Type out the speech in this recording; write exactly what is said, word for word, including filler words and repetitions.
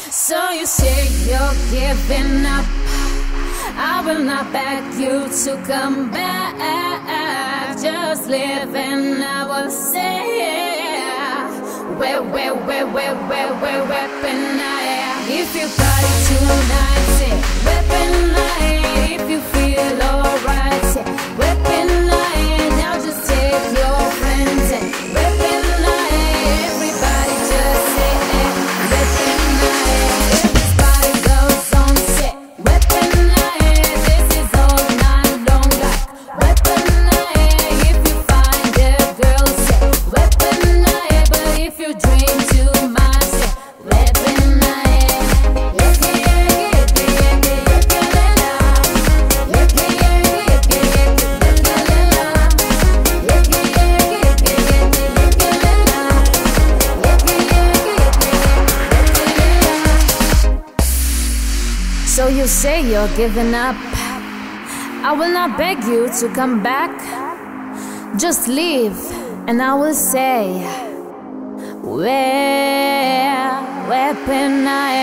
So you say you're giving up. I will not beg you to come back. Just live and I will say, where, where, where, where, where, where, weapon I am. If you party tonight, say weapon I am. If you feel alright, say weapon I am. Now just take your friends and weapon I am. Everybody just say eh, weapon I am. If this party goes on, say weapon I am. This is all night long like weapon I am. If you find a girl, say weapon I am. But if you drink too much, say weapon I am. Yeah, yeah, yeah, yeah, yeah, So you say you're giving up. I will not beg you to come back. Just leave and I will say, where, weapon I